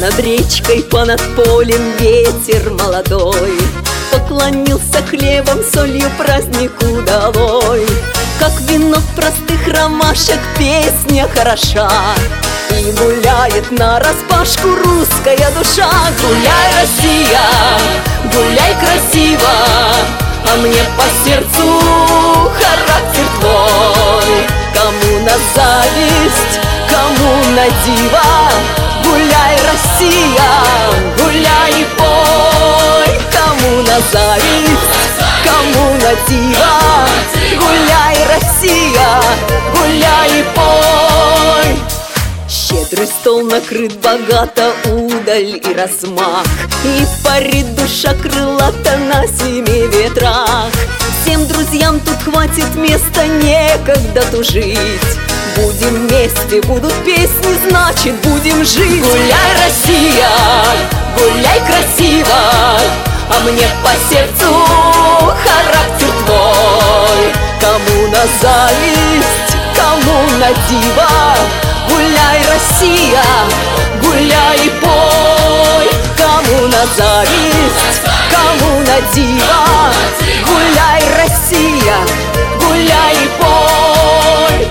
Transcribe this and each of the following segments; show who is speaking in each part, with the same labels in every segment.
Speaker 1: Над речкой, понад полем ветер молодой поклонился хлебом, солью празднику долой. Как вино простых ромашек песня хороша, и гуляет нараспашку русская душа. Гуляй, Россия, гуляй красиво, а мне по сердцу характер твой. Кому на зависть, кому на диво, гуляй, Россия, гуляй и пой. Кому на зависть, кому на диво, гуляй, Россия, гуляй и пой. Щедрый стол накрыт богато, удаль и размах, и парит душа крылата на семи ветрах. Всем друзьям тут хватит места, некогда тужить. Будем вместе, будут песни, значит будем жить. Гуляй, Россия, гуляй красиво, а мне по сердцу характер твой. Кому на зависть, кому на диво, гуляй, Россия, гуляй и пой. Кому на зависть, кому на диво, гуляй, Россия, гуляй и пой.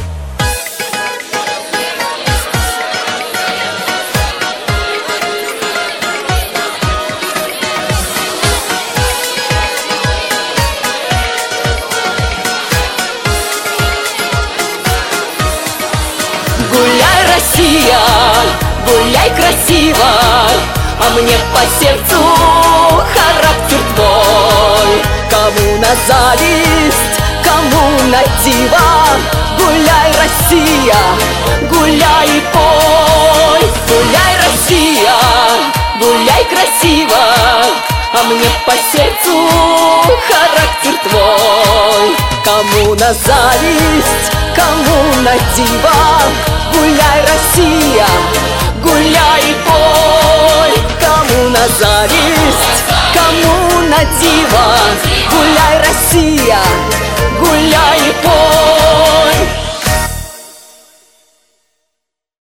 Speaker 1: Гуляй, Россия, гуляй красиво, а мне по сердцу характер твой. Кому на зависть, кому на диво, гуляй, Россия, гуляй и пой. Гуляй, Россия, гуляй красиво, а мне по сердцу характер твой. Кому на зависть, кому на диво, гуляй, Россия, гуляй и пой.